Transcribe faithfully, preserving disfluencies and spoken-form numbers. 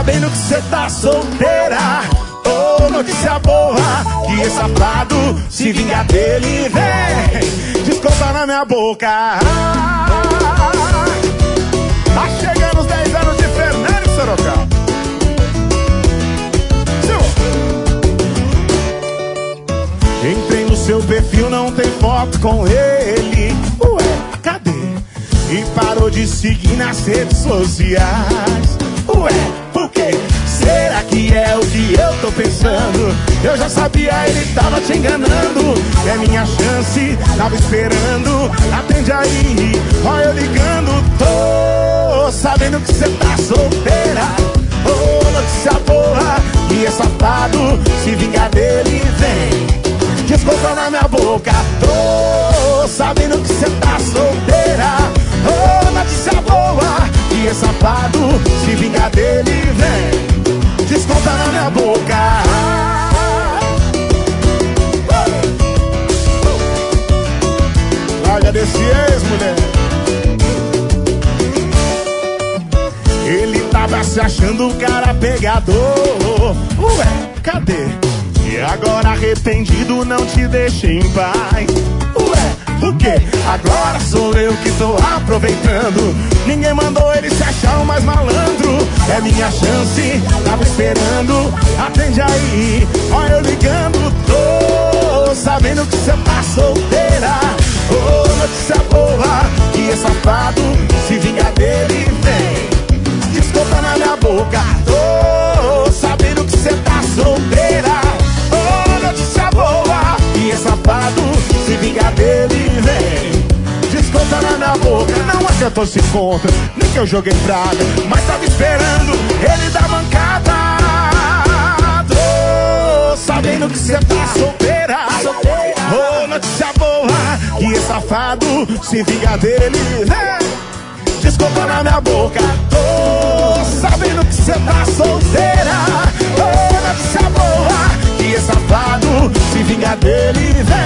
sabendo que cê tá solteira. Oh, notícia boa, que esse safado se vinga dele, vem. Desconta na minha boca. Tá chegando os dez anos de Fernando Sorocaba. Entrei no seu perfil, não tem foto com ele. Ué, cadê? E parou de seguir nas redes sociais. Ué, por quê? Será que é o que eu tô pensando? Eu já sabia, ele tava te enganando. É minha chance, tava esperando. Atende aí, ó eu ligando. Tô sabendo que cê tá solteira. Oh, notícia boa, que é safado, se vingar dele, vem. Desconta na minha boca. Tô sabendo que cê tá solteira. Oh, notícia boa, que é safado, se vingar dele, vem. Desconta na minha boca. Larga desse ex, mulher. Ele tava se achando um cara pegador. Ué, cadê? E agora arrependido não te deixa em paz. Ué, por quê? Agora sou eu que tô aproveitando. Ninguém mandou ele se achar o mais malandro. É minha chance, tava esperando. Atende aí, ó eu ligando. Tô sabendo que cê tá solteira. Oh, notícia boa, que é safado, se vingar dele, vem. Desconta na minha boca. Tô sabendo que cê tá solteira. Oh, notícia boa, que é safado, se vingar dele, vem. Desconta na minha boca. Não adiantou se contra, nem que eu joguei praga, mas tava esperando ele dar mancada. Tô sabendo que cê tá solteira. Oh, notícia boa, que é safado, se vingar dele, vem. Desconta na minha boca. Tô sabendo que cê tá solteira. Oh, notícia boa, que é safado, se vingar dele, vem.